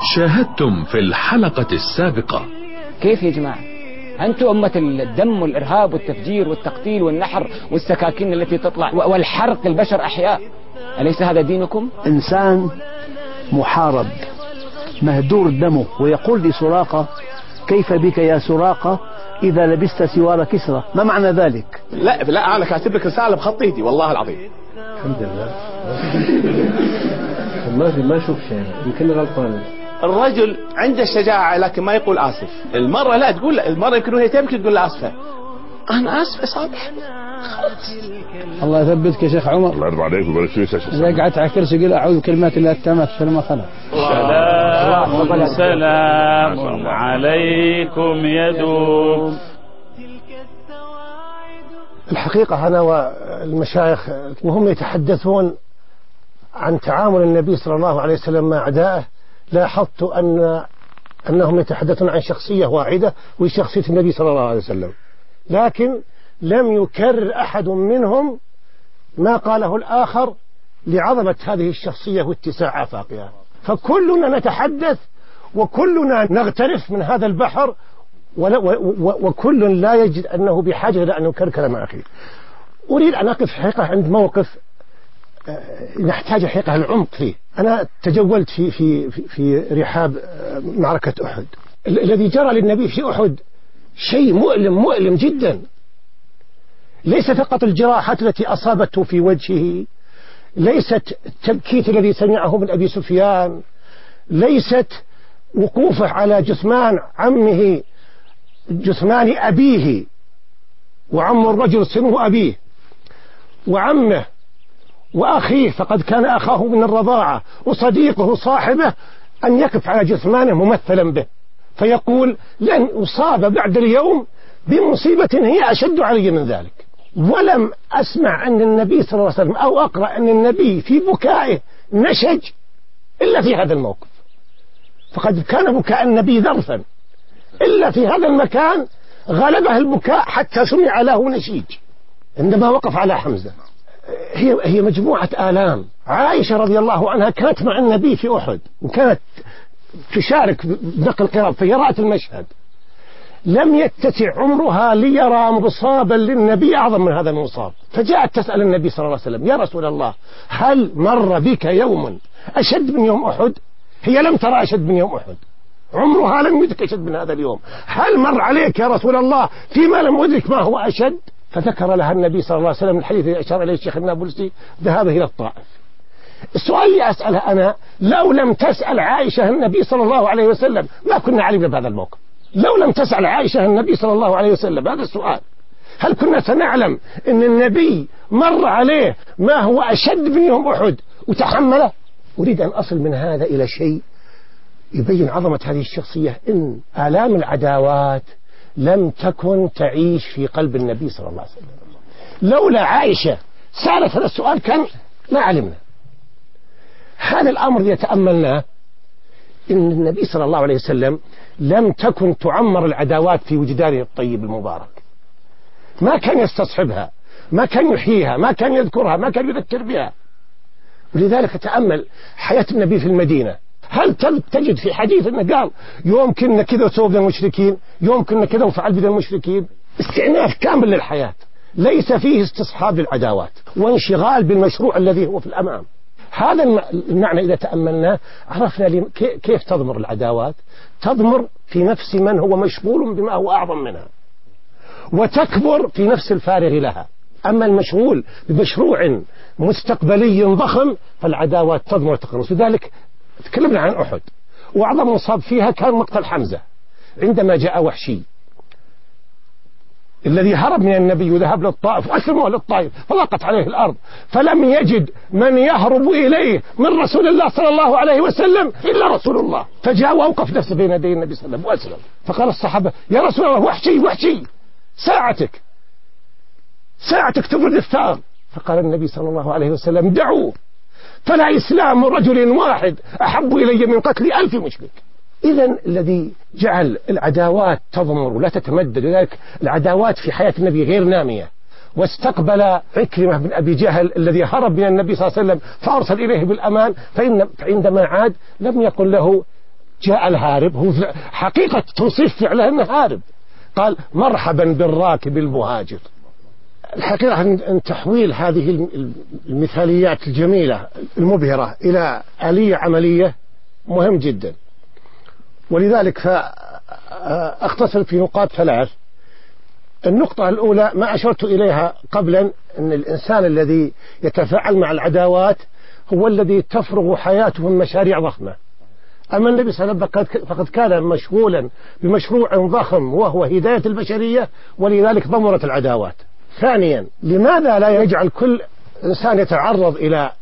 شاهدتم في الحلقة السابقة كيف يا جماعة أنتم أمة الدم والإرهاب والتفجير والتقتيل والنحر والسكاكين التي تطلع والحرق البشر أحياء، أليس هذا دينكم؟ إنسان محارب مهدور دمه، ويقول لسراقة: كيف بك يا سراقة إذا لبست سوار كسرى؟ ما معنى ذلك؟ لا أنا كاتب لك رسالة بخط إيدي والله العظيم. الحمد لله. ما أشوف شيء، يمكن غلطان. الرجل عنده الشجاعة لكن ما يقول آسف. المرة لا تقول، المرة يمكن وهي تبكي تقول له آسفة. أنا آسفة صالح. خلاص. الله يثبتك يا شيخ عمر. الله يرضى عليك ويبارك فيك يا شيخ. إذا قعدت على كرسي قل أعوذ بكلمات الله التامات شر ما خلق. سلام عليكم يدوم. الحقيقة أنا والمشايخ وهم يتحدثون عن تعامل النبي صلى الله عليه وسلم مع أعدائه، لاحظت أنهم يتحدثون عن شخصية واحدة وهي شخصية النبي صلى الله عليه وسلم، لكن لم يكرر أحد منهم ما قاله الآخر لعظمة هذه الشخصية واتساع آفاقها. فكلنا نتحدث وكلنا نغترف من هذا البحر، وكل لا يجد أنه بحاجة إلى أن يكرر كلام أخيه. أريد أن أقف حقيقة عند موقف نحتاج حقيقة العمق فيه. أنا تجولت في رحاب معركة أحد. الذي جرى للنبي في أحد شيء مؤلم جدا. ليس فقط الجراحات التي أصابته في وجهه، ليست التبكيت الذي سمعه من أبي سفيان، ليست وقوفه على جثمان عمه، جثمان أبيه، وعم الرجل سنه أبيه، وعمه وأخيه فقد كان أخاه من الرضاعة، وصديقه صاحبه، أن يقف على جثمانه ممثلا به فيقول: لن أصاب بعد اليوم بمصيبة هي أشد علي من ذلك. ولم أسمع أن النبي صلى الله عليه وسلم أو أقرأ أن النبي في بكائه نشج إلا في هذا الموقف، فقد كان بكاء النبي ذرفا، إلا في هذا المكان غلبه البكاء حتى سمع له نشيج عندما وقف على حمزة. هي مجموعة آلام. عائشة رضي الله عنها كانت مع النبي في أحد وكانت تشارك بنقل القراب، فهي رأت المشهد. لم يتسع عمرها ليرى مصابا للنبي أعظم من هذا المصاب، فجاءت تسأل النبي صلى الله عليه وسلم: يا رسول الله، هل مر بك يوم أشد من يوم أحد؟ هي لم ترى أشد من يوم أحد، عمرها لم يدرك أشد من هذا اليوم. هل مر عليك يا رسول الله فيما لم أدرك ما هو أشد؟ فذكر لها النبي صلى الله عليه وسلم الحديث الذي أشار إليه الشيخ النابلسي: ذهابه إلى الطائف. السؤال اللي أسألها أنا: لو لم تسأل عائشة النبي صلى الله عليه وسلم ما كنا علمنا بهذا الموقف. لو لم تسأل عائشة النبي صلى الله عليه وسلم هذا السؤال، هل كنا سنعلم أن النبي مر عليه ما هو أشد من يوم أحد وتحمله؟ أريد أن أصل من هذا إلى شيء يبين عظمة هذه الشخصية. إن آلام العداوات لم تكن تعيش في قلب النبي صلى الله عليه وسلم. لولا عائشة سألت هذا السؤال كان ما علمنا. هذا الأمر يتأملناه إن النبي صلى الله عليه وسلم لم تكن تعمر العداوات في وجدانه الطيب المبارك، ما كان يستصحبها، ما كان يحييها، ما كان يذكرها، ما كان يذكر بها. ولذلك تأمل حياة النبي في المدينة، هل تجد في حديث أنه قال يوم كنا كذا وسوى بين المشركين، يوم كنا كذا وفعل بين المشركين؟ استئناف كامل للحياة، ليس فيه استصحاب للعداوات وانشغال بالمشروع الذي هو في الأمام. هذا المعنى إذا تأملناه عرفنا كيف تضمر العداوات. تضمر في نفس من هو مشغول بما هو أعظم منها، وتكبر في نفس الفارغ لها. أما المشغول بمشروع مستقبلي ضخم فالعداوات تضمر وتقرص. لذلك تكلمنا عن أحد، وأعظم مصاب فيها كان مقتل حمزة عندما جاء وحشي الذي هرب من النبي وذهب للطائف وأسلموا للطائف فضاقت عليه الأرض، فلم يجد من يهرب إليه من رسول الله صلى الله عليه وسلم إلا رسول الله، فجاء وأوقف نفسه بين يدي النبي صلى الله عليه وسلم وأسلم. فقال الصحابة: يا رسول الله، وحشي ساعتك تبرد الثار. فقال النبي صلى الله عليه وسلم: دعوه، فلا إسلام رجل واحد أحب إلي من قتل 1000 مشرك. إذن الذي جعل العداوات تضمر ولا تتمدد، لذلك العداوات في حياة النبي غير نامية. واستقبل عكرمة بن أبي جهل الذي هرب من النبي صلى الله عليه وسلم فأرسل إليه بالأمان، فعندما عاد لم يقل له جاء الهارب، هو حقيقة توصيف فعله أنه هارب، قال مرحبا بالراكب المهاجر. الحقيقة أن تحويل هذه المثاليات الجميلة المبهرة إلى آلية عملية مهم جدا، ولذلك فأختصر في نقاط 3. النقطة الأولى ما أشرت إليها قبلا، أن الإنسان الذي يتفاعل مع العداوات هو الذي تفرغ حياته من مشاريع ضخمة. أما النبي صلى الله عليه وسلم فقد كان مشغولا بمشروع ضخم وهو هداية البشرية، ولذلك ضمرت العداوات. ثانيا، لماذا لا يجعل كل إنسان يتعرض إلى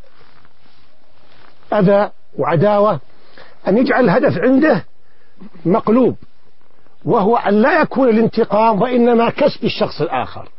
أذى وعداوة أن يجعل الهدف عنده مقلوب، وهو أن لا يكون الانتقام وإنما كسب الشخص الآخر.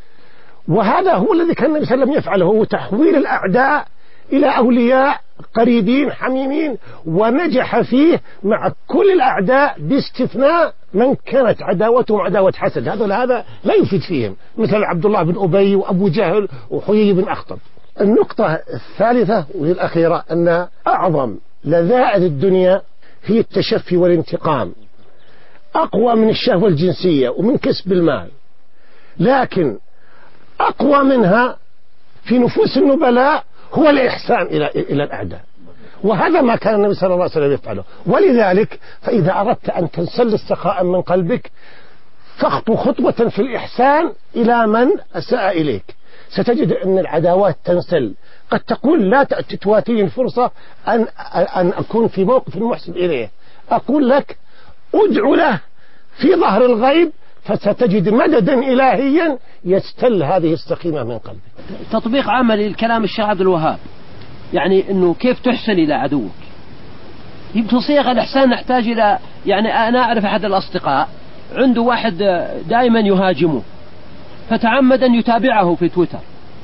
وهذا هو الذي كان النبي صلى الله عليه وسلم يفعله، هو تحويل الأعداء إلى أولياء قريبين حميمين، ونجح فيه مع كل الأعداء باستثناء من كانت عداوتهم عداوة حسد. هذا لا يفيد فيهم، مثل عبد الله بن أبي وأبو جهل وحيي بن أخطب. النقطة الثالثة وهي الأخيرة، أن أعظم لذائذ الدنيا هي التشفي والانتقام، أقوى من الشهوة الجنسية ومن كسب المال، لكن أقوى منها في نفوس النبلاء هو الإحسان إلى الأعداء، وهذا ما كان النبي صلى الله عليه وسلم يفعله. ولذلك فإذا أردت أن تنسل السخاء من قلبك فاخطو خطوة في الإحسان إلى من أساء إليك، ستجد أن العداوات تنسل. قد تقول لا تواتيني الفرصة أن أكون في موقف المحسن إليه، أقول لك ادعو له في ظهر الغيب فستجد مددا إلهيا يستل هذه السخيمة من قلبك. تطبيق عملي لكلام الشيخ عبد الوهاب، يعني أنه كيف تحسن إلى عدوك. يمكن صيغ الإحسان نحتاج إلى، يعني أنا أعرف أحد الأصدقاء عنده واحد دائما يهاجمه، فتعمد أن يتابعه في تويتر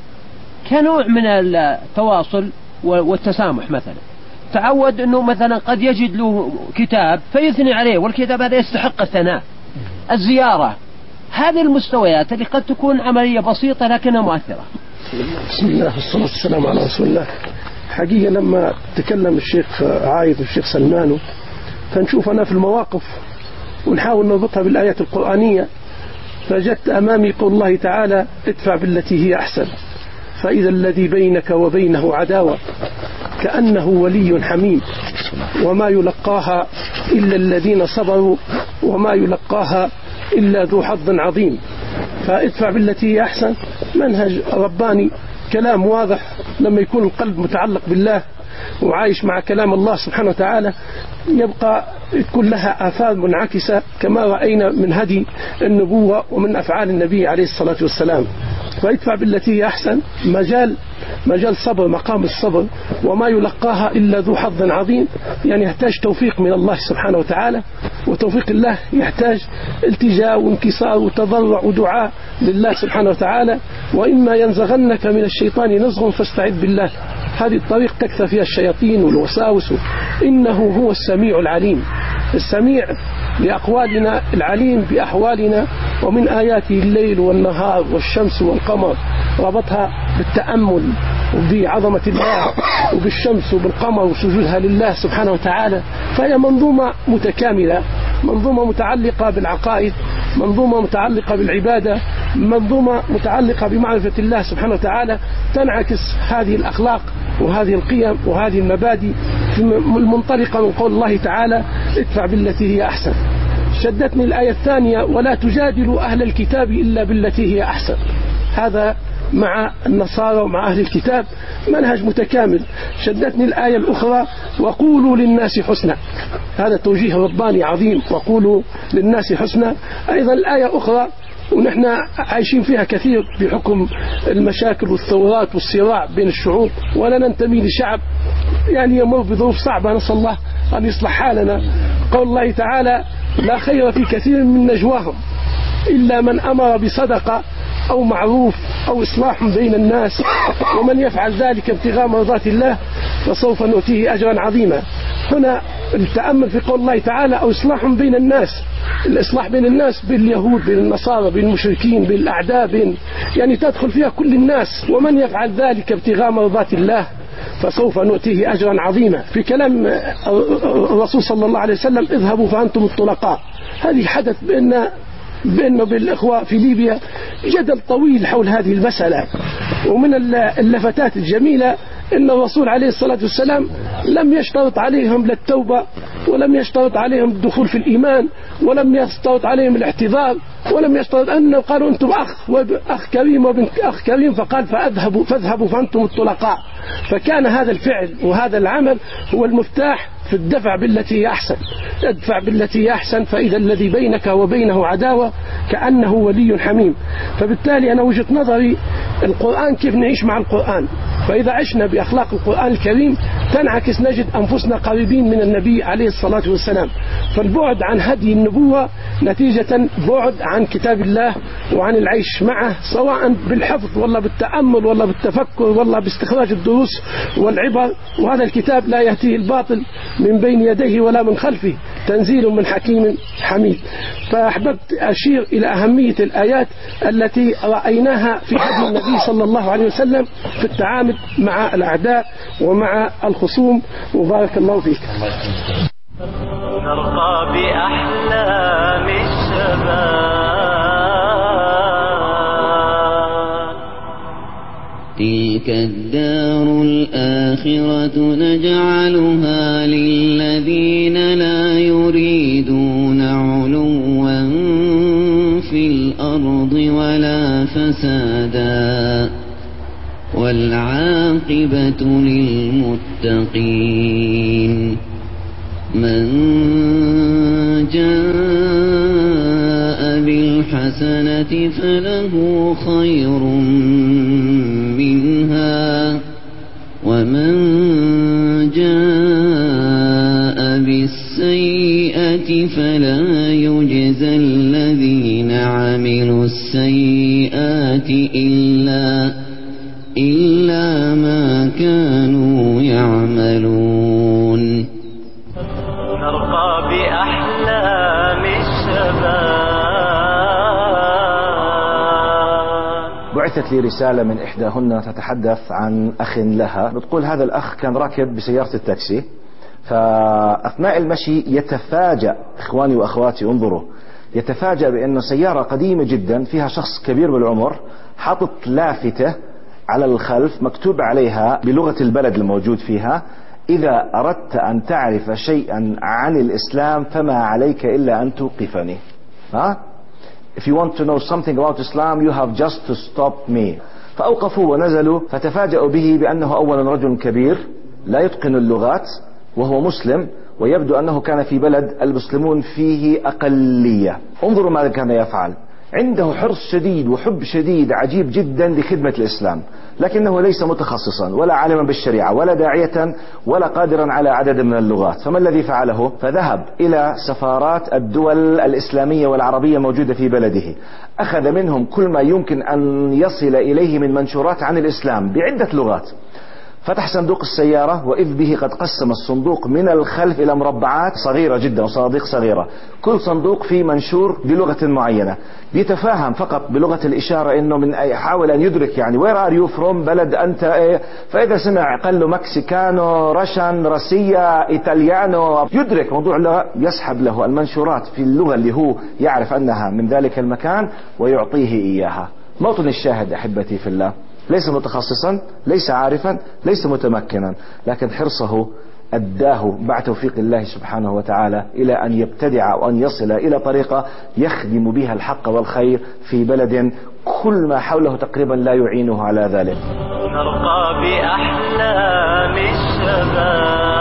كنوع من التواصل والتسامح. مثلا تعود أنه مثلا قد يجد له كتاب فيثني عليه، والكتاب هذا يستحق الثناء. الزيارة، هذه المستويات اللي قد تكون عملية بسيطة لكنها مؤثرة. بسم الله والصلاة والسلام على رسول الله. حقيقة لما تكلم الشيخ عايد والشيخ سلمان فنشوف أنا في المواقف ونحاول نربطها بالآيات القرآنية، فجدت أمامي قول الله تعالى ادفع بالتي هي أحسن فإذا الذي بينك وبينه عداوة كأنه ولي حميم وما يلقاها إلا الذين صبروا وما يلقاها إلا ذو حظ عظيم. فادفع بالتي هي أحسن منهج رباني، كلام واضح. لما يكون القلب متعلق بالله وعايش مع كلام الله سبحانه وتعالى يبقى تكون لها آثار منعكسة كما رأينا من هدي النبوة ومن أفعال النبي عليه الصلاة والسلام. فادفع بالتي هي أحسن مجال صبر، مقام الصبر، وما يلقاها إلا ذو حظ عظيم، يعني يحتاج توفيق من الله سبحانه وتعالى، وتوفيق الله يحتاج التجاء وانكسار وتضرع ودعاء لله سبحانه وتعالى. وإما ينزغنك من الشيطان نزغ فاستعذ بالله. هذه الطريق تكثر فيها الشياطين والوساوس، إنه هو السميع العليم، السميع لأقوالنا العليم بأحوالنا. ومن آياته الليل والنهار والشمس والقمر، ربطها بالتأمل وبعظمة الله وبالشمس وبالقمر وسجودها لله سبحانه وتعالى. فهي منظومة متكاملة، منظومة متعلقة بالعقائد، منظومة متعلقة بالعبادة، منظومة متعلقة بمعرفة الله سبحانه وتعالى، تنعكس هذه الأخلاق وهذه القيم وهذه المبادئ المنطلقة من قول الله تعالى ادفع بالتي هي أحسن. شدتني الآية الثانية ولا تجادلوا أهل الكتاب إلا بالتي هي أحسن. هذا مع النصارى ومع أهل الكتاب منهج متكامل. شدتني الآية الأخرى وقولوا للناس حسنا، هذا توجيه رباني عظيم، وقولوا للناس حسنا. أيضا الآية أخرى ونحن عايشين فيها كثير بحكم المشاكل والثورات والصراع بين الشعوب، ولا ننتمي لشعب يعني يمر بظروف صعبة، نسأل الله أن يصلح حالنا. قول الله تعالى لا خير في كثير من نجواهم إلا من أمر بصدقة أو معروف أو إصلاح بين الناس ومن يفعل ذلك ابتغاء مرضات الله فسوف نؤتيه أجرا عظيما. هنا التأمل في قول الله تعالى أو إصلاح بين الناس، الإصلاح بين الناس بين اليهود بين النصارى بين المشركين بين الأعداء يعني تدخل فيها كل الناس. ومن يفعل ذلك ابتغاء مرضات الله فسوف نؤتيه أجرا عظيما. في كلام الرسول صلى الله عليه وسلم اذهبوا فأنتم الطلقاء، هذه حدث بأنه بالإخوة في ليبيا جدل طويل حول هذه المسألة. ومن اللفتات الجميلة إن الرسول عليه الصلاة والسلام لم يشترط عليهم للتوبة، ولم يشترط عليهم الدخول في الإيمان، ولم يشترط عليهم الاعتذار، ولم يشترط أنه قالوا أنتم أخ كريم وابن أخ كريم، فقال فاذهبوا فأنتم الطلقاء. فكان هذا الفعل وهذا العمل هو المفتاح في الدفع بالتي هي أحسن. ادفع بالتي هي أحسن فإذا الذي بينك وبينه عداوة كأنه ولي حميم. فبالتالي أنا وجهة نظري القرآن كيف نعيش مع القرآن، فإذا عشنا بأخلاق القرآن الكريم تنعكس نجد أنفسنا قريبين من النبي عليه الصلاة والسلام. فالبعد عن هدي النبوة نتيجة بعد عن كتاب الله وعن العيش معه، سواء بالحفظ ولا بالتأمل ولا بالتفكر ولا باستخراج الدروس والعبر. وهذا الكتاب لا يأتيه الباطل من بين يديه ولا من خلفه، تنزيل من حكيم حميد. فأحببت أشير إلى أهمية الآيات التي رأيناها في هدي النبي صلى الله عليه وسلم في التعامل مع الأعداء ومع الخصوم. وبارك الله فيك. نرقى بأحلام الشباب. تلك الدار الآخرة نجعلها للذين لا يريدون علوا في الأرض ولا فسادا والعاقبة للمتقين. من جاء بالحسنة فله خير منها ومن جاء بالسيئة فلا يجزى الذين عملوا السيئات إلا ما كانوا يعملون. نرقى بأحلام الشباب. بعثت لي رسالة من إحداهن تتحدث عن أخ لها، بتقول هذا الأخ كان راكب بسيارة التاكسي، فأثناء المشي يتفاجأ، إخواني وأخواتي انظروا، يتفاجأ بأنه سيارة قديمة جدا فيها شخص كبير بالعمر حاطط لافتة على الخلف مكتوب عليها بلغة البلد الموجود فيها: إذا أردت أن تعرف شيئا عن الإسلام فما عليك إلا أن توقفني. If you want to know something about Islam you have just to stop me. فأوقفوا ونزلوا، فتفاجأوا به بأنه أولا رجل كبير لا يتقن اللغات وهو مسلم، ويبدو أنه كان في بلد المسلمون فيه أقلية. انظروا ماذا كان يفعل، عنده حرص شديد وحب شديد عجيب جدا لخدمة الإسلام، لكنه ليس متخصصا ولا عالما بالشريعة ولا داعية ولا قادرا على عدد من اللغات. فما الذي فعله؟ فذهب إلى سفارات الدول الإسلامية والعربية موجودة في بلده، أخذ منهم كل ما يمكن أن يصل إليه من منشورات عن الإسلام بعدة لغات، فتح صندوق السيارة وإذ به قد قسم الصندوق من الخلف إلى مربعات صغيرة جدا وصناديق صغيرة، كل صندوق فيه منشور بلغة معينة، بيتفاهم فقط بلغة الإشارة إنه من يحاول أن يدرك يعني where are you from، بلد أنت إيه. فإذا سمع قال له مكسيكانو، رشن، روسيا، إيطاليانو، يدرك موضوع اللغة، يسحب له المنشورات في اللغة اللي هو يعرف أنها من ذلك المكان ويعطيه إياها. موطن الشاهد أحبتي في الله، ليس متخصصا، ليس عارفا، ليس متمكنا، لكن حرصه أداه بعد توفيق الله سبحانه وتعالى إلى أن يبتدع وأن يصل إلى طريقة يخدم بها الحق والخير في بلد كل ما حوله تقريبا لا يعينه على ذلك. نرقى بأحلام الشباب.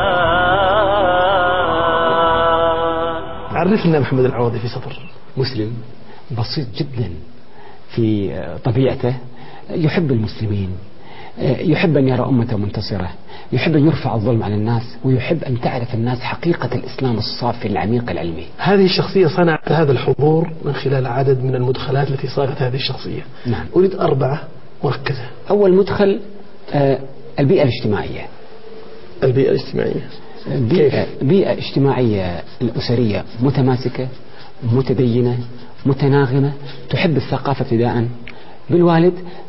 عرفنا محمد العوضي في سطر. مسلم بسيط جدا في طبيعته، يحب المسلمين، يحب أن يرى أمته منتصرة، يحب أن يرفع الظلم عن الناس، ويحب أن تعرف الناس حقيقة الإسلام الصافي العميق العلمي. هذه الشخصية صنعت هذا الحضور من خلال عدد من المدخلات التي صاغت هذه الشخصية. نعم. أريد 4 مركزة. أول مدخل البيئة الاجتماعية. البيئة الاجتماعية بيئة اجتماعية الأسرية متماسكة، متدينة، متناغمة، تحب الثقافة ابتداء بالوالد،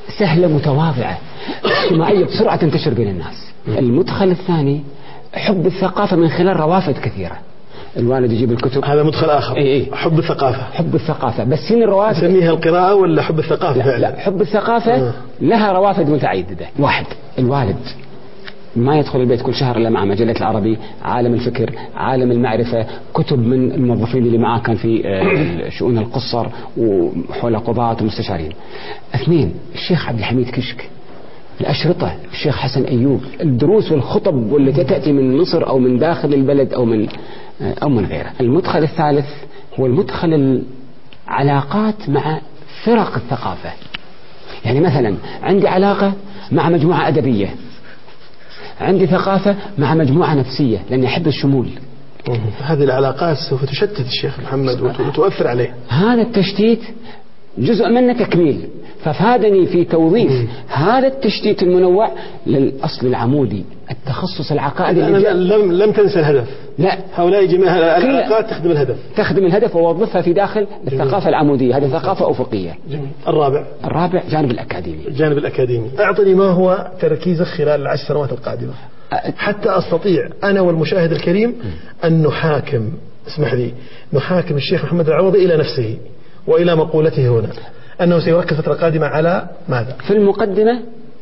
سهلة متواضعة اجتماعية بسرعة تنتشر بين الناس. المدخل الثاني حب الثقافة من خلال روافد كثيرة. الوالد يجيب الكتب، هذا مدخل آخر. إيه. حب الثقافة. حب الثقافة، بس هنا الروافد نسميها القراءة ولا حب الثقافة؟ لا, لا حب الثقافة لها روافد متعددة. واحد، الوالد ما يدخل البيت كل شهر إلا مع مجلة العربي، عالم الفكر، عالم المعرفة، كتب من الموظفين اللي معاه كان في شؤون القصر وحول قضاة ومستشارين. اثنين، الشيخ عبد الحميد كشك، الأشرطة، الشيخ حسن أيوب، الدروس والخطب والتي تأتي من مصر أو من داخل البلد أو من غيره. المدخل الثالث هو المدخل العلاقات مع فرق الثقافة. يعني مثلا عندي علاقة مع مجموعة أدبية، عندي ثقافة مع مجموعة نفسية، لأني أحب الشمول. هذه العلاقات سوف تشتت الشيخ محمد وتؤثر عليه. هذا التشتيت جزء منه تكميل، ففادني في توظيف هذا التشتيت المنوع للأصل العمودي، التخصص العقائدي. لم تنسى الهدف. لا، هؤلاء جميع العلاقات تخدم الهدف ووظفها في داخل الثقافة العمودية. هذه ثقافة أفقية. جميل. الرابع جانب الأكاديمي. أعطني ما هو تركيزك خلال العشر سنوات القادمة حتى أستطيع أنا والمشاهد الكريم أن نحاكم، اسمح لي، نحاكم الشيخ محمد العوضي إلى نفسه وإلى مقولته هنا أنه سيركز فترة قادمة على ماذا؟ في المقدمة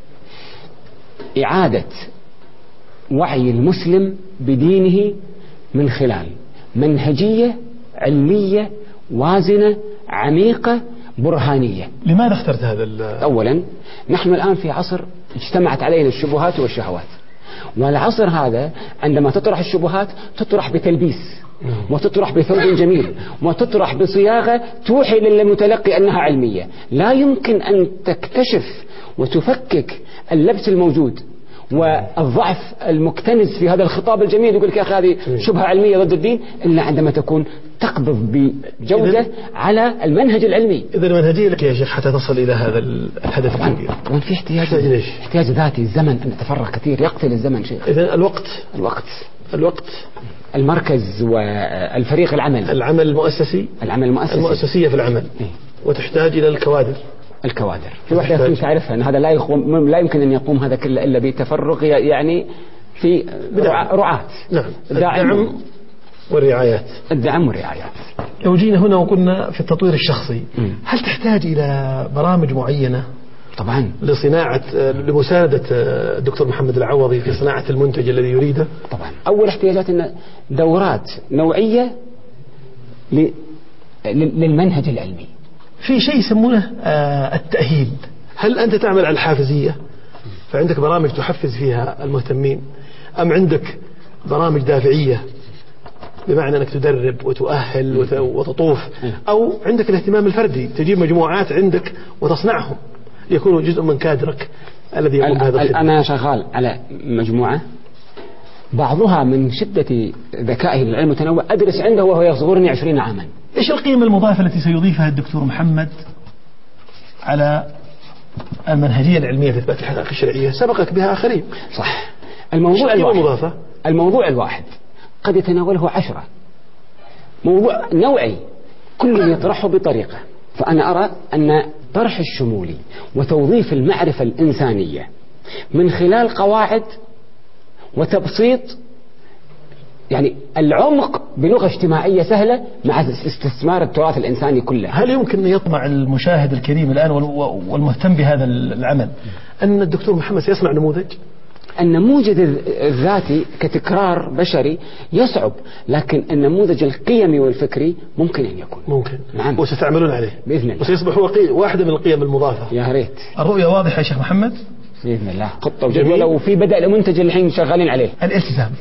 إعادة وعي المسلم بدينه من خلال منهجية علمية وازنة عميقة برهانية. لماذا اخترت هذا؟ أولا، نحن الآن في عصر اجتمعت علينا الشبهات والشهوات، والعصر هذا عندما تطرح الشبهات تطرح بتلبيس وتطرح بثوب جميل وتطرح بصياغة توحي للمتلقي أنها علمية. لا يمكن أن تكتشف وتفكك اللبس الموجود والضعف المكتنز في هذا الخطاب الجميل، يقول لك يا أخي هذه شبهة علمية ضد الدين، إلا عندما تكون تقبض بجودة على المنهج العلمي. إذا المنهجية لك يا شيخ حتى تصل إلى هذا الهدف الكبير. طبعا في احتياج ذاتي، الزمن أن نتفرغ كثير، يقتل الزمن شيخ. إذا الوقت المركز والفريق العمل المؤسسية في العمل. وتحتاج إلى الكوادر. في واحدة تعرفها أن هذا لا يمكن أن يقوم هذا كله إلا بتفرغ، يعني في رعاة. نعم. الدعم والرعايات. لو جينا هنا وقلنا في التطوير الشخصي، هل تحتاج إلى برامج معينة؟ طبعا. لمساعدة الدكتور محمد العوضي في صناعة المنتج الذي يريده؟ طبعا. أول احتياجاتنا دورات نوعية للمنهج العلمي. في شيء يسمونه التأهيل. هل أنت تعمل على الحافزية فعندك برامج تحفز فيها المهتمين، أم عندك برامج دافعية بمعنى أنك تدرب وتؤهل وتطوف، أو عندك الاهتمام الفردي، تجيب مجموعات عندك وتصنعهم يكونوا جزء من كادرك الذي يقوم بهذا الخدمة؟ أنا شغال على مجموعة بعضها من شدة ذكائه للعلم المتنوع أدرس عنده وهو يصغرني 20 عاما. إيش القيمة المضافة التي سيضيفها الدكتور محمد على المنهجية العلمية في إثبات الحقائق الشرعية؟ سبقك بها آخرين. صح. الموضوع الواحد قد يتناوله 10 موضوع نوعي، كل يطرحه بطريقة. فأنا أرى أن طرح الشمولي وتوظيف المعرفة الإنسانية من خلال قواعد وتبسيط، يعني العمق بلغة اجتماعية سهلة مع استثمار التراث الإنساني كله. هل يمكن أن يطمع المشاهد الكريم الآن والمهتم بهذا العمل أن الدكتور محمد سيصنع نموذج؟ النموذج الذاتي كتكرار بشري يصعب، لكن النموذج القيمي والفكري ممكن أن يكون. ممكن. نعم. وستعملون عليه بإذن الله. وسيصبح هو واحدة من القيم المضافة. يا ريت. الرؤية واضحة يا شيخ محمد؟ بإذن الله. خطة وجدولة، وفي بدأ المنتج اللي الحين شغالين عليه. الالتزام.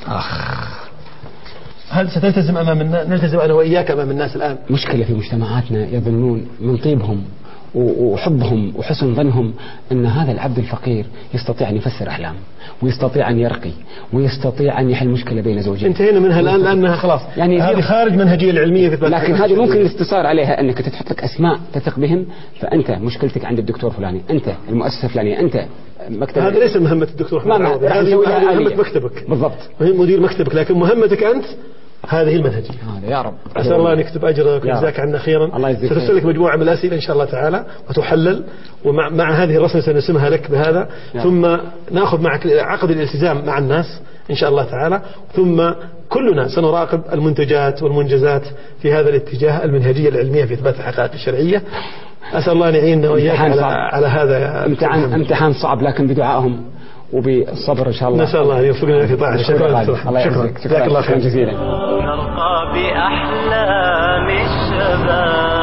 هل ستلتزم نلتزم أنا وإياك أمام الناس الآن؟ مشكلة في مجتمعاتنا يظنون من طيبهم وحبهم وحسن ظنهم أن هذا العبد الفقير يستطيع أن يفسر أحلامه ويستطيع أن يرقي ويستطيع أن يحل مشكلة بين زوجين. انتهينا منها الآن لأنها خلاص يعني هذه خارج منهجية العلمية في لكن هذه ممكن الاستثار عليها أنك تحط لك أسماء تثق بهم، فأنت مشكلتك عند الدكتور فلاني، أنت المؤسسة فلانية، أنت مكتب. هذا ليس مهمة الدكتور محمد، هذه مهمة مكتبك بالضبط، مدير مكتبك، لكن مهمتك أنت هذه المنهجية. يا رب. أسأل الله أن يكتب أجرك ويجزاك عنا خيرا. سترسل لك مجموعة من الأسئلة إن شاء الله تعالى وتحلل، ومع هذه الرسالة سنسمها لك بهذا، ثم نأخذ معك عقد الالتزام مع الناس إن شاء الله تعالى، ثم كلنا سنراقب المنتجات والمنجزات في هذا الاتجاه، المنهجية العلمية في إثبات الحقائق الشرعية. أسأل الله أن يعيننا وإياك على هذا. يا امتحان صعب لكن بدعائهم وبالصبر إن شاء الله. نسأل الله أن يوفقنا في طاعة. شكرا. جزاك الله خير جزيلا. نرقى بأحلام الشباب.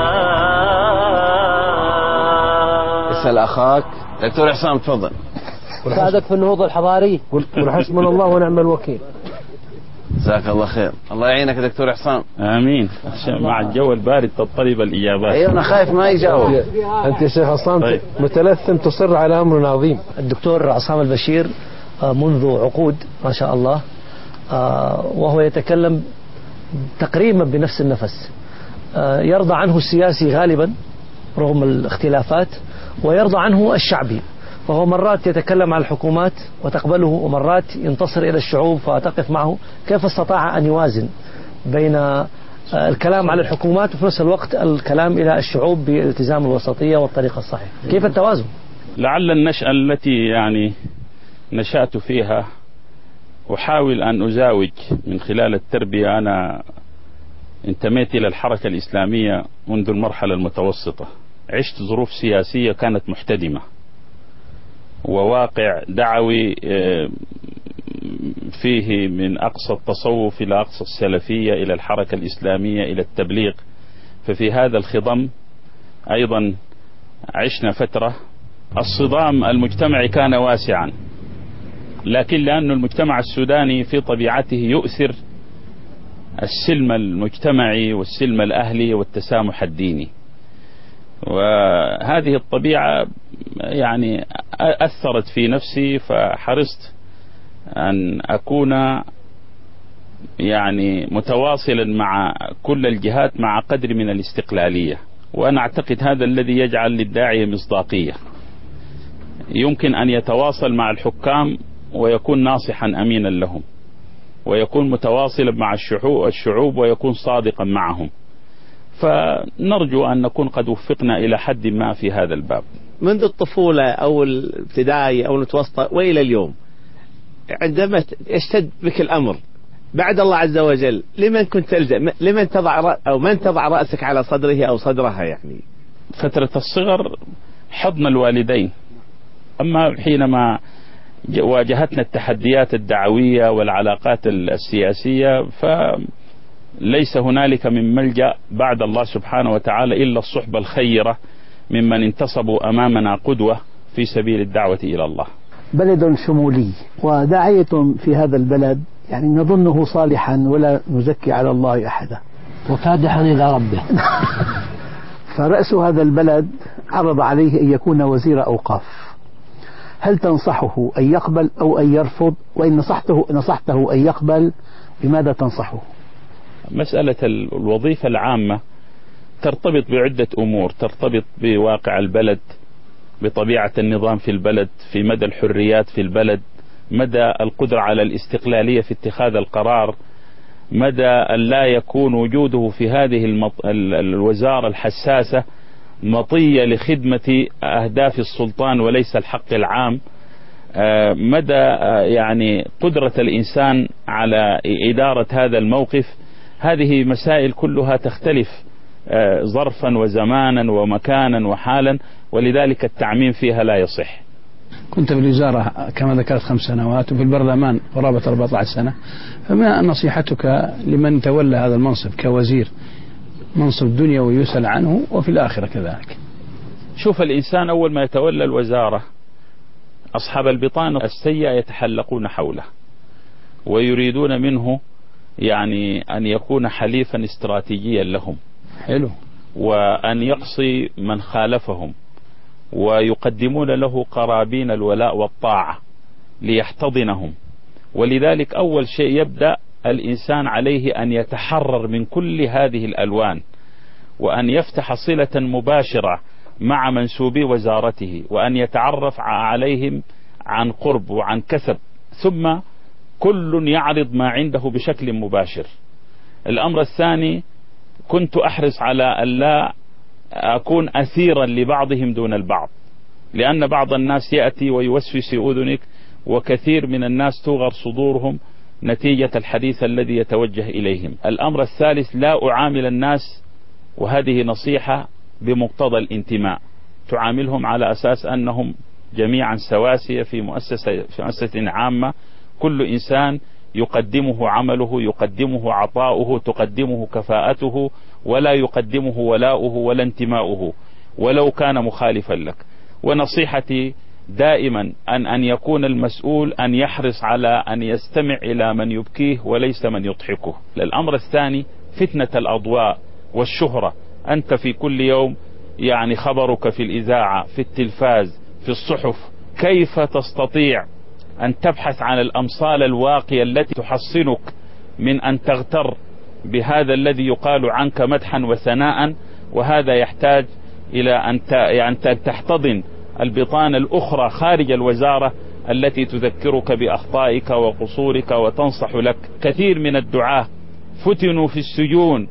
اسأل أخاك دكتور إحسان، تفضل. ساعدك في النهوض الحضاري. قل حسبنا الله ونعم الوكيل. جزاك الله خير. الله يعينك يا دكتور إحسان. آمين. مع الجو البارد تضطرب الإجابات. أيوة أنا خايف ما يجاوب. أنت يا شيخ عصام متلثم تصر على أمر عظيم. الدكتور عصام البشير منذ عقود ما شاء الله وهو يتكلم تقريبا بنفس النفس. يرضى عنه السياسي غالبا رغم الاختلافات، ويرضى عنه الشعبي، فهو مرات يتكلم عن الحكومات وتقبله، ومرات ينتصر إلى الشعوب فتقف معه. كيف استطاع أن يوازن بين الكلام على الحكومات وفي نفس الوقت الكلام إلى الشعوب بالتزام الوسطية والطريقة الصحيحة؟ كيف التوازن؟ لعل النشأة التي يعني نشأت فيها أحاول أن أزاوج من خلال التربية. أنا انتميت إلى الحركة الإسلامية منذ المرحلة المتوسطة، عشت ظروف سياسية كانت محتدمة وواقع دعوي فيه من أقصى التصوف إلى أقصى السلفية إلى الحركة الإسلامية إلى التبليغ. ففي هذا الخضم أيضا عشنا فترة. الصدام المجتمعي كان واسعا، لكن لأن المجتمع السوداني في طبيعته يؤثر السلم المجتمعي والسلم الأهلي والتسامح الديني، وهذه الطبيعة يعني أثرت في نفسي، فحرصت أن أكون يعني متواصلا مع كل الجهات مع قدر من الاستقلالية. وأنا أعتقد هذا الذي يجعل للداعية مصداقية. يمكن أن يتواصل مع الحكام ويكون ناصحا أمينا لهم، ويكون متواصلا مع الشعوب ويكون صادقا معهم. فنرجو أن نكون قد وفقنا إلى حد ما في هذا الباب منذ الطفولة أو الابتدائي أو المتوسطة وإلى اليوم. عندما يشتد بك الأمر بعد الله عز وجل، لمن كنت تلجأ؟ لمن تضع أو من تضع رأسك على صدره أو صدرها؟ يعني فترة الصغر حضن الوالدين، أما حينما واجهتنا التحديات الدعوية والعلاقات السياسية فليس هنالك من ملجأ بعد الله سبحانه وتعالى إلا الصحبة الخيرة ممن انتصبوا أمامنا قدوة في سبيل الدعوة إلى الله. بلد شمولي وداعية في هذا البلد يعني نظنه صالحا ولا نزكي على الله أحدا، وفادحا إلى ربه. فرأس هذا البلد عرض عليه أن يكون وزير أوقاف. هل تنصحه أن يقبل أو أن يرفض؟ وإن نصحته أن يقبل بماذا تنصحه؟ مسألة الوظيفة العامة ترتبط بعدة أمور، ترتبط بواقع البلد، بطبيعة النظام في البلد، في مدى الحريات في البلد، مدى القدرة على الاستقلالية في اتخاذ القرار، مدى أن لا يكون وجوده في هذه الوزارة الحساسة مطية لخدمة أهداف السلطان وليس الحق العام، مدى يعني قدرة الإنسان على إدارة هذا الموقف. هذه مسائل كلها تختلف ظرفا وزمانا ومكانا وحالا، ولذلك التعميم فيها لا يصح. كنت في الوزارة كما ذكرت 5 سنوات وفي البرلمان قرابة 14 سنة، فما نصيحتك لمن تولى هذا المنصب كوزير؟ منصب دنيوي يسأل عنه وفي الآخرة كذلك. شوف، الإنسان أول ما يتولى الوزارة أصحاب البطانة السيئة يتحلقون حوله ويريدون منه يعني أن يكون حليفا استراتيجيا لهم، حلو، وأن يقصي من خالفهم، ويقدمون له قرابين الولاء والطاعة ليحتضنهم. ولذلك أول شيء يبدأ الإنسان عليه أن يتحرر من كل هذه الألوان، وأن يفتح صلة مباشرة مع منسوبي وزارته، وأن يتعرف عليهم عن قرب وعن كسب، ثم كل يعرض ما عنده بشكل مباشر. الأمر الثاني، كنت أحرص على أن لا أكون أثيرا لبعضهم دون البعض، لأن بعض الناس يأتي ويوسوس في أذنك، وكثير من الناس توغر صدورهم نتيجة الحديث الذي يتوجه إليهم. الأمر الثالث، لا أعامل الناس، وهذه نصيحة، بمقتضى الانتماء، تعاملهم على أساس أنهم جميعا سواسية في مؤسسة عامة، كل إنسان يقدمه عمله، يقدمه عطاؤه، تقدمه كفاءته، ولا يقدمه ولاؤه ولا انتماؤه ولو كان مخالفا لك. ونصيحتي دائما أن يكون المسؤول أن يحرص على أن يستمع إلى من يبكيه وليس من يضحكه. الأمر الثاني، فتنة الأضواء والشهرة. أنت في كل يوم يعني خبرك في الإذاعة، في التلفاز، في الصحف، كيف تستطيع أن تبحث عن الأمصال الواقية التي تحصنك من أن تغتر بهذا الذي يقال عنك مدحا وثناء؟ وهذا يحتاج إلى أن تحتضن البطانة الأخرى خارج الوزارة التي تذكرك بأخطائك وقصورك وتنصح لك. كثير من الدعاة فتنوا في السجون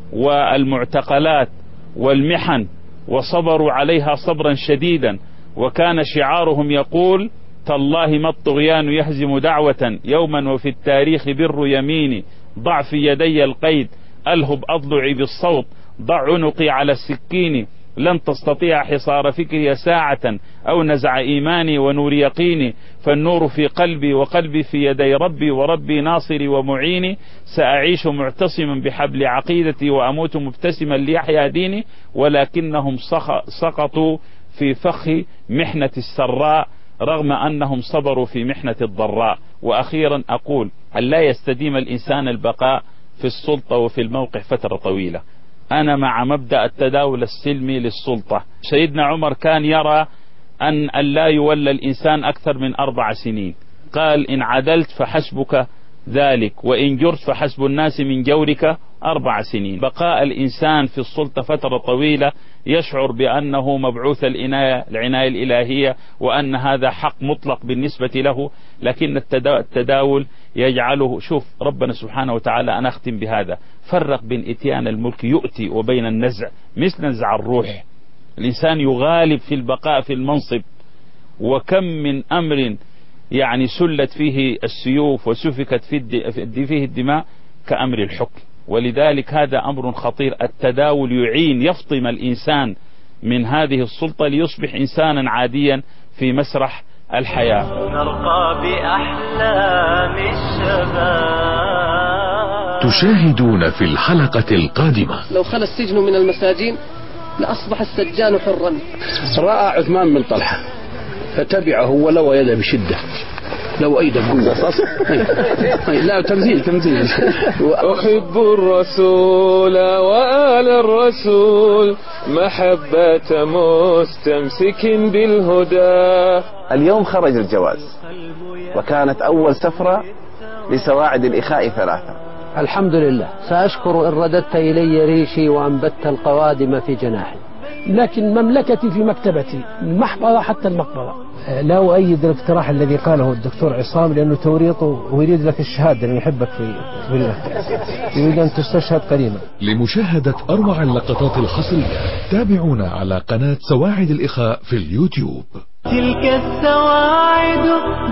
والمعتقلات والمحن وصبروا عليها صبرا شديدا، وكان شعارهم يقول: تالله ما الطغيان يهزم دعوة يوما وفي التاريخ بر يميني، ضع في يدي القيد ألهب أضلعي بالصوت، ضع عنقي على السكين، لن تستطيع حصار فكري ساعة أو نزع إيماني ونور يقيني، فالنور في قلبي وقلبي في يدي ربي، وربي ناصري ومعيني، سأعيش معتصما بحبل عقيدتي وأموت مبتسما ليحيا ديني، ولكنهم سقطوا في فخ محنة السراء رغم أنهم صبروا في محنة الضراء. وأخيرا أقول أن لا يستديم الإنسان البقاء في السلطة وفي الموقع فترة طويلة. أنا مع مبدأ التداول السلمي للسلطة. سيدنا عمر كان يرى أن لا يولى الإنسان أكثر من 4 سنين، قال: إن عدلت فحسبك ذلك، وإن جرت فحسب الناس من جورك 4 سنين. بقاء الإنسان في السلطة فترة طويلة يشعر بأنه مبعوث العناية الإلهية، وأن هذا حق مطلق بالنسبة له، لكن التداول يجعله. شوف ربنا سبحانه وتعالى، أنا أختم بهذا، فرق بين إتيان الملك يؤتي وبين النزع، مثل نزع الروح. الإنسان يغالب في البقاء في المنصب، وكم من أمر يعني سلت فيه السيوف وسفكت فيه الدماء كأمر الحكم. ولذلك هذا أمر خطير. التداول يعين يفطم الإنسان من هذه السلطة ليصبح إنسانا عاديا في مسرح الحياة. نرقى بأحلام الشباب. تشاهدون في الحلقة القادمة: لو خلى السجن من المساجين لأصبح السجان حرا. رأى عثمان بن طلحة فتبعه ولو يده بشدة، لو أيد بقوة. لا، تمثيل. أحب الرسول وآل الرسول محبة مستمسك بالهدى. اليوم خرج الجواز، وكانت أول سفرة لسواعد الإخاء 3. الحمد لله. سأشكر إن رددت إلي ريشي وأنبت القوادم في جناحي. لكن مملكتي في مكتبتي، المحفظة حتى المقبرة. لا أؤيد الاقتراح الذي قاله الدكتور عصام، لأنه توريطه ويريد لك الشهادة لأنه يحبك في يريد أن تستشهد قريبا. لمشاهدة أروع اللقطات الحصرية تابعونا على قناة سواعد الإخاء في اليوتيوب. تلك السواعد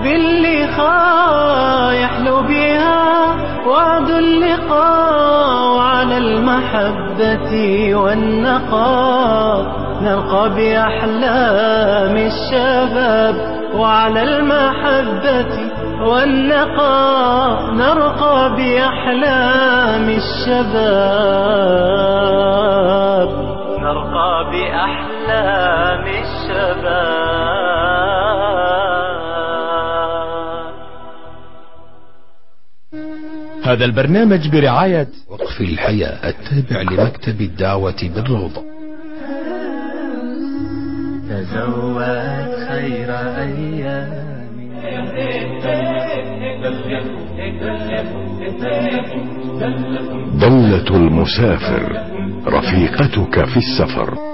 باللقاء يحلو بها وعد اللقاء، وعلى المحبة والنقاء نرقى بأحلام الشباب، وعلى المحبة والنقاء نرقى بأحلام الشباب، نرقى بأحلام الشباب. هذا البرنامج برعاية وقف الحياة التابع لمكتب الدعوة بالروضة. تزود خير أيام. ضلة المسافر رفيقتك في السفر.